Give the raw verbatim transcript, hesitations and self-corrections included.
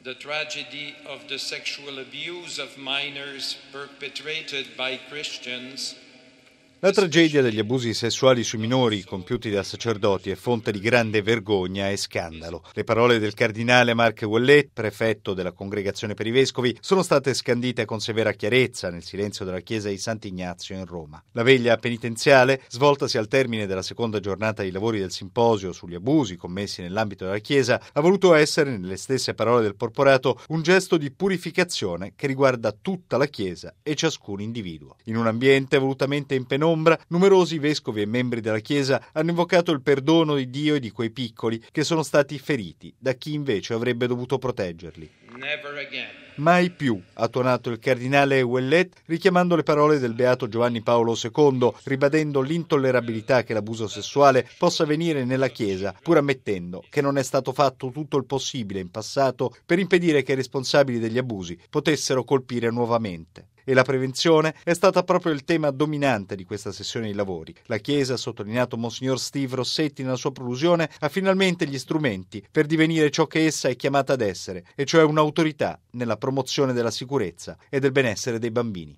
the tragedy of the sexual abuse of minors perpetrated by Christians. La tragedia degli abusi sessuali sui minori compiuti da sacerdoti è fonte di grande vergogna e scandalo. Le parole del cardinale Marc Ouellet, prefetto della Congregazione per i Vescovi, sono state scandite con severa chiarezza nel silenzio della chiesa di Sant'Ignazio in Roma. La veglia penitenziale, svoltasi al termine della seconda giornata dei lavori del simposio sugli abusi commessi nell'ambito della chiesa, ha voluto essere, nelle stesse parole del porporato, un gesto di purificazione che riguarda tutta la chiesa e ciascun individuo. In un ambiente volutamente in penombra, numerosi vescovi e membri della Chiesa hanno invocato il perdono di Dio e di quei piccoli che sono stati feriti da chi invece avrebbe dovuto proteggerli. Never again. Mai più, ha tuonato il cardinale Ouellet, richiamando le parole del beato Giovanni Paolo secondo, ribadendo l'intollerabilità che l'abuso sessuale possa avvenire nella Chiesa, pur ammettendo che non è stato fatto tutto il possibile in passato per impedire che i responsabili degli abusi potessero colpire nuovamente. E la prevenzione è stata proprio il tema dominante di questa sessione di lavori. La Chiesa, ha sottolineato Monsignor Steve Rossetti nella sua prolusione, ha finalmente gli strumenti per divenire ciò che essa è chiamata ad essere, e cioè un'autorità nella promozione della sicurezza e del benessere dei bambini.